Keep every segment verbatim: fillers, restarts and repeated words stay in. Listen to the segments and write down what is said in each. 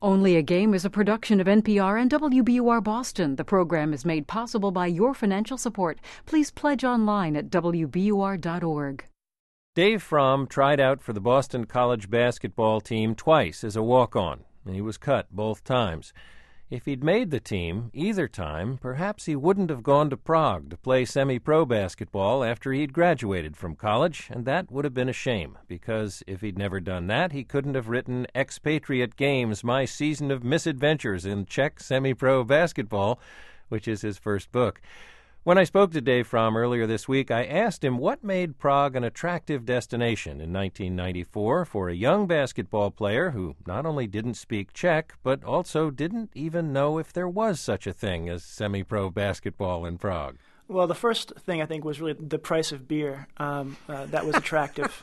Only a Game is a production of N P R and W B U R Boston. The program is made possible by your financial support. Please pledge online at W B U R dot org. Dave Fromm tried out for the Boston College basketball team twice as a walk-on, and he was cut both times. If he'd made the team either time, perhaps he wouldn't have gone to Prague to play semi-pro basketball after he'd graduated from college, and that would have been a shame, because if he'd never done that, he couldn't have written Expatriate Games, My Season of Misadventures in Czech Semi-Pro Basketball, which is his first book. When I spoke to Dave Fromm earlier this week, I asked him what made Prague an attractive destination in nineteen ninety-four for a young basketball player who not only didn't speak Czech, but also didn't even know if there was such a thing as semi-pro basketball in Prague. Well, the first thing I think was really the price of beer. Um, uh, that was attractive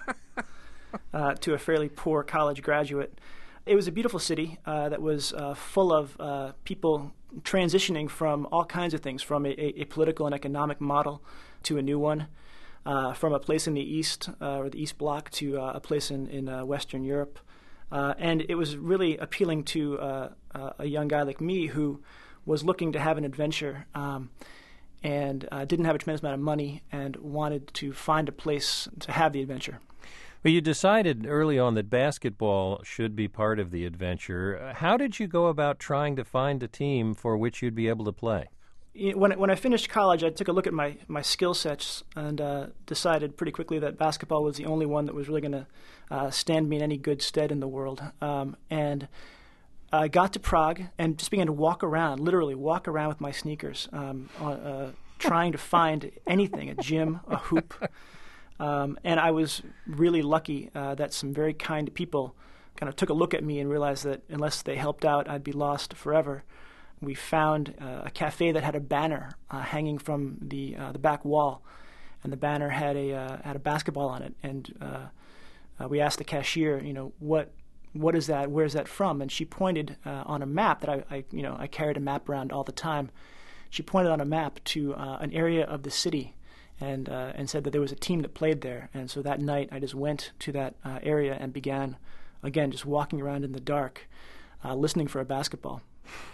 uh, to a fairly poor college graduate. It was a beautiful city uh, that was uh, full of uh, people transitioning from all kinds of things, from a, a political and economic model to a new one, uh, from a place in the East uh, or the East Bloc to uh, a place in, in uh, Western Europe. Uh, and it was really appealing to uh, uh, a young guy like me who was looking to have an adventure um, and uh, didn't have a tremendous amount of money and wanted to find a place to have the adventure. Well, you decided early on that basketball should be part of the adventure. How did you go about trying to find a team for which you'd be able to play? When when I finished college, I took a look at my, my skill sets and uh, decided pretty quickly that basketball was the only one that was really going to uh, stand me in any good stead in the world. Um, and I got to Prague and just began to walk around, literally walk around with my sneakers, um, uh, trying to find anything, a gym, a hoop. Um, and I was really lucky uh, that some very kind people kind of took a look at me and realized that unless they helped out, I'd be lost forever. We found uh, a cafe that had a banner uh, hanging from the uh, the back wall, and the banner had a uh, had a basketball on it. And uh, uh, we asked the cashier, you know, what what is that? Where's that from? And she pointed uh, on a map that I, I you know I carried a map around all the time. She pointed on a map to uh, an area of the city. And uh, and said that there was a team that played there. And so that night I just went to that uh, area and began, again, just walking around in the dark, uh, listening for a basketball.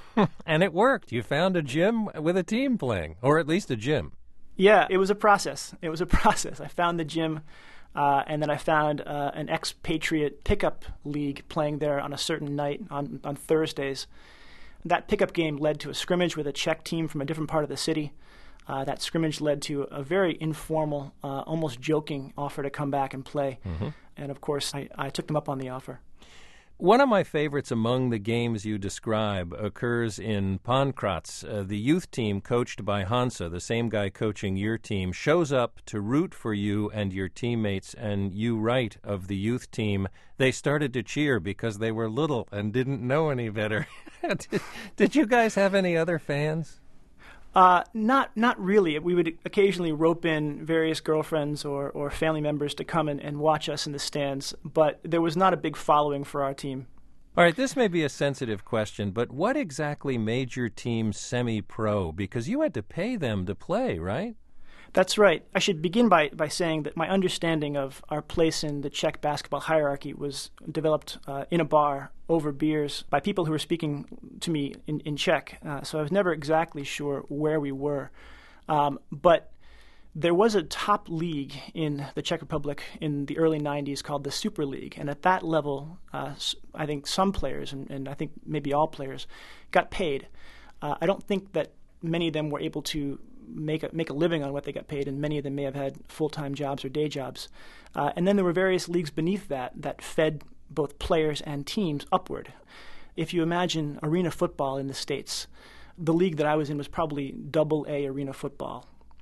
And it worked. You found a gym with a team playing, or at least a gym. Yeah, it was a process. It was a process. I found the gym, uh, and then I found uh, an expatriate pickup league playing there on a certain night on, on Thursdays. That pickup game led to a scrimmage with a Czech team from a different part of the city. Uh, that scrimmage led to a very informal, uh, almost joking offer to come back and play. Mm-hmm. And, of course, I, I took them up on the offer. One of my favorites among the games you describe occurs in Pankratz. Uh, the youth team coached by Hansa, the same guy coaching your team, shows up to root for you and your teammates, and you write of the youth team, they started to cheer because they were little and didn't know any better. did, did you guys have any other fans? Uh, not not really. We would occasionally rope in various girlfriends or, or family members to come and, and watch us in the stands, but there was not a big following for our team. All right, this may be a sensitive question, but what exactly made your team semi-pro? Because you had to pay them to play, right? That's right. I should begin by, by saying that my understanding of our place in the Czech basketball hierarchy was developed uh, in a bar over beers by people who were speaking to me in, in Czech. Uh, so I was never exactly sure where we were. Um, but there was a top league in the Czech Republic in the early nineties called the Super League. And at that level, uh, I think some players, and, and I think maybe all players, got paid. Uh, I don't think that many of them were able to make a, make a living on what they got paid, and many of them may have had full-time jobs or day jobs. Uh, and then there were various leagues beneath that that fed both players and teams upward. If you imagine arena football in the States, the league that I was in was probably double A arena football.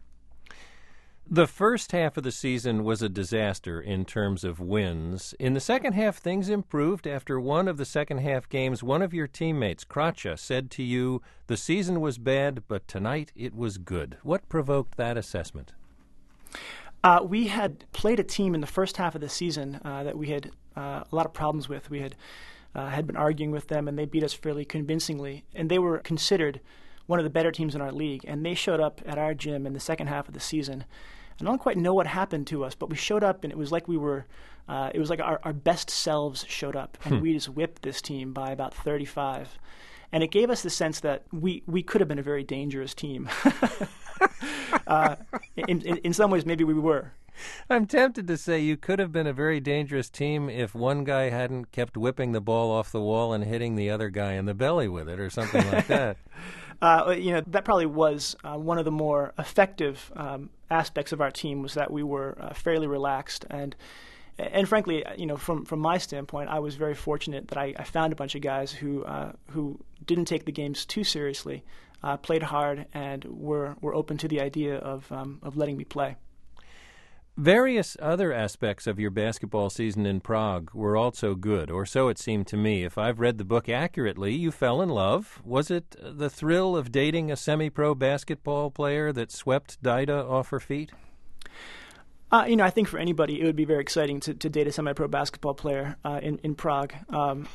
The first half of the season was a disaster in terms of wins. In the second half, things improved. After one of the second half games, one of your teammates, Kracha, said to you, the season was bad, but tonight it was good. What provoked that assessment? Uh, we had played a team in the first half of the season uh, that we had uh, a lot of problems with. We had uh, had been arguing with them, and they beat us fairly convincingly. And they were considered one of the better teams in our league. And they showed up at our gym in the second half of the season And I don't quite know what happened to us, but we showed up, and it was like we were, uh, it was like our, our best selves showed up, and Hmm. we just whipped this team by about thirty-five. And it gave us the sense that we, we could have been a very dangerous team. uh, in, in, in some ways, maybe we were. I'm tempted to say you could have been a very dangerous team if one guy hadn't kept whipping the ball off the wall and hitting the other guy in the belly with it or something like that. Uh, you know, that probably was uh, one of the more effective um, aspects of our team, was that we were uh, fairly relaxed. And and frankly, you know, from, from my standpoint, I was very fortunate that I, I found a bunch of guys who uh, who didn't take the games too seriously, uh, played hard, and were, were open to the idea of um, of letting me play. Various other aspects of your basketball season in Prague were also good, or so it seemed to me. If I've read the book accurately, you fell in love. Was it the thrill of dating a semi-pro basketball player that swept Daida off her feet? Uh, you know, I think for anybody, it would be very exciting to, to date a semi-pro basketball player uh, in in Prague, um,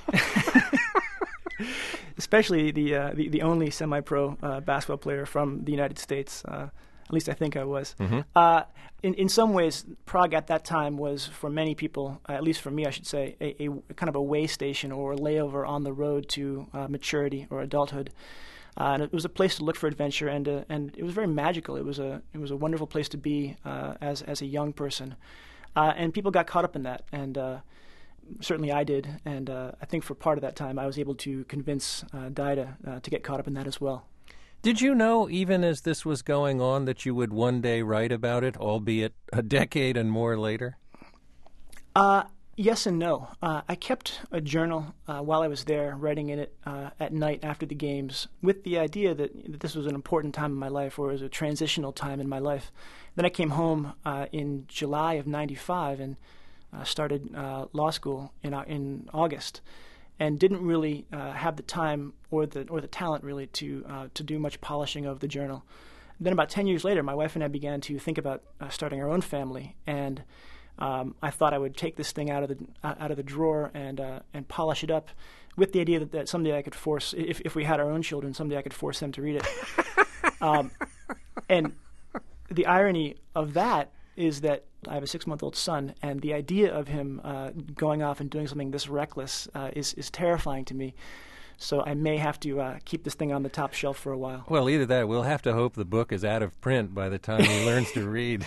especially the, uh, the the only semi-pro uh, basketball player from the United States. Uh, at least I think I was. Mm-hmm. Uh, in in some ways, Prague at that time was, for many people, uh, at least for me, I should say, a, a kind of a way station or a layover on the road to uh, maturity or adulthood. Uh, and it was a place to look for adventure, and uh, and it was very magical. It was a it was a wonderful place to be uh, as as a young person, uh, and people got caught up in that, and uh, certainly I did. And uh, I think for part of that time, I was able to convince uh, Daida uh, to get caught up in that as well. Did you know, even as this was going on, that you would one day write about it, albeit a decade and more later? Uh, yes and no. Uh, I kept a journal uh, while I was there, writing in it uh, at night after the games, with the idea that, that this was an important time in my life, or it was a transitional time in my life. Then I came home uh, in July of ninety-five and uh, started uh, law school in uh, in August, and didn't really uh, have the time or the or the talent really to uh, to do much polishing of the journal. Then about ten years later, my wife and I began to think about uh, starting our own family, and Um, I thought I would take this thing out of the uh, out of the drawer and uh, and polish it up, with the idea that, that someday I could force, if if we had our own children, someday I could force them to read it. um, and the irony of that is that I have a six-month-old son, and the idea of him uh, going off and doing something this reckless uh, is is terrifying to me. So I may have to uh, keep this thing on the top shelf for a while. Well, either that, we'll have to hope the book is out of print by the time he learns to read.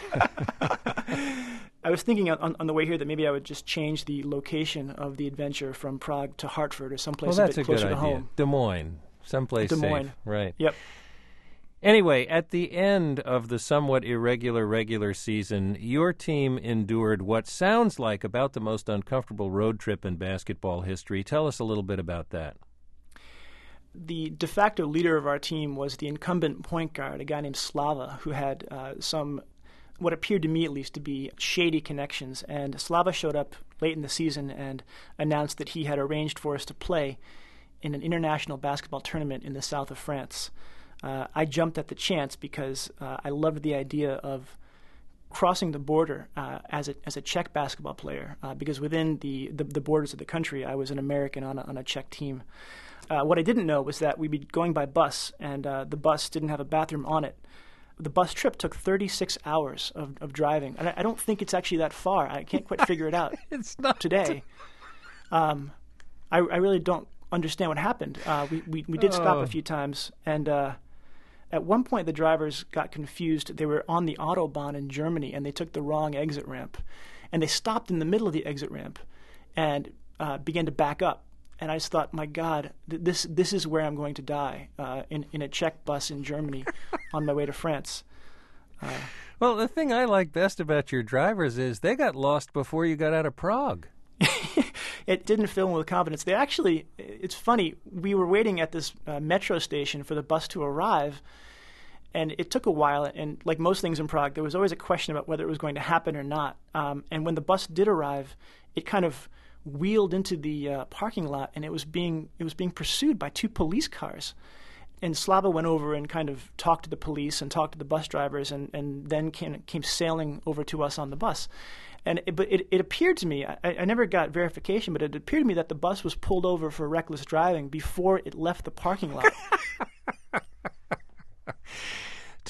I was thinking on, on the way here that maybe I would just change the location of the adventure from Prague to Hartford, or someplace Well, a that's bit a good closer to idea. home. Des Moines, someplace Des Moines. safe. Right. Yep. Anyway, at the end of the somewhat irregular regular season, your team endured what sounds like about the most uncomfortable road trip in basketball history. Tell us a little bit about that. The de facto leader of our team was the incumbent point guard, a guy named Slava, who had uh, some, what appeared to me at least, to be shady connections. And Slava showed up late in the season and announced that he had arranged for us to play in an international basketball tournament in the south of France. Uh, I jumped at the chance because uh, I loved the idea of crossing the border uh, as a as a Czech basketball player, uh, because within the, the the borders of the country, I was an American on a, on a Czech team. Uh, what I didn't know was that we'd be going by bus, and uh, the bus didn't have a bathroom on it. The bus trip took thirty-six hours of, of driving, and I, I don't think it's actually that far. I can't quite figure it out It's not today. Um, I, I really don't understand what happened. Uh, we, we we did stop Oh. a few times, and uh, at one point the drivers got confused. They were on the Autobahn in Germany, and they took the wrong exit ramp, and they stopped in the middle of the exit ramp, and uh, began to back up. And I just thought, my God, th- this this is where I'm going to die, uh, in in a Czech bus in Germany, on my way to France. Uh, Well, the thing I like best about your drivers is they got lost before you got out of Prague. It didn't fill me with confidence. They actually, it's funny, we were waiting at this uh, metro station for the bus to arrive, and it took a while. And like most things in Prague, there was always a question about whether it was going to happen or not. Um, and when the bus did arrive, it kind of wheeled into the uh, parking lot, and it was being it was being pursued by two police cars. And Slava went over and kind of talked to the police and talked to the bus drivers, and, and then came, came sailing over to us on the bus. And it, but it, it appeared to me, I, I never got verification, but it appeared to me that the bus was pulled over for reckless driving before it left the parking lot.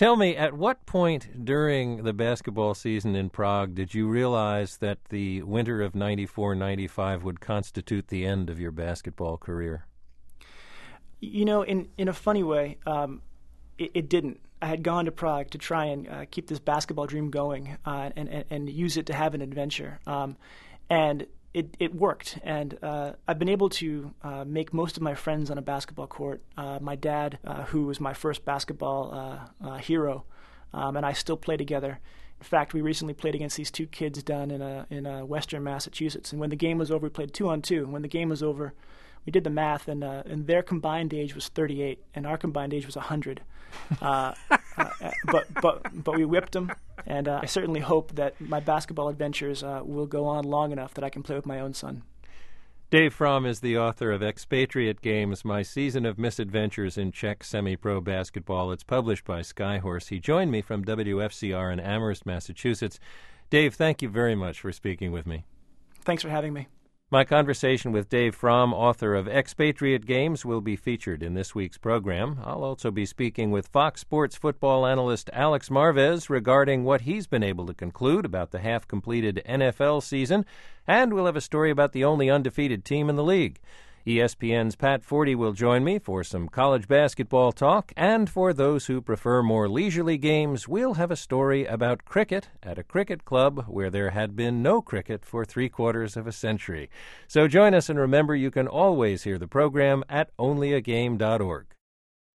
Tell me, at what point during the basketball season in Prague did you realize that the winter of ninety-four ninety-five would constitute the end of your basketball career? You know, in, in a funny way, um, it, it didn't. I had gone to Prague to try and uh, keep this basketball dream going uh, and, and, and use it to have an adventure. Um, and it, it worked. And uh, I've been able to uh, make most of my friends on a basketball court. Uh, my dad, uh, who was my first basketball uh, uh, hero, um, and I still play together. In fact, we recently played against these two kids down in a, in a Western Massachusetts. And when the game was over, we played two on two. When the game was over, we did the math, and, uh, and their combined age was thirty-eight, and our combined age was one hundred. Uh, uh, but but but we whipped them, and uh, I certainly hope that my basketball adventures uh, will go on long enough that I can play with my own son. Dave Fromm is the author of Expatriate Games, My Season of Misadventures in Czech Semi-Pro Basketball. It's published by Skyhorse. He joined me from W F C R in Amherst, Massachusetts. Dave, thank you very much for speaking with me. Thanks for having me. My conversation with Dave Fromm, author of Expatriate Games, will be featured in this week's program. I'll also be speaking with Fox Sports football analyst Alex Marvez regarding what he's been able to conclude about the half-completed N F L season, and we'll have a story about the only undefeated team in the league. E S P N's Pat Forty will join me for some college basketball talk, and for those who prefer more leisurely games, we'll have a story about cricket at a cricket club where there had been no cricket for three-quarters of a century. So join us, and remember, you can always hear the program at only a game dot org.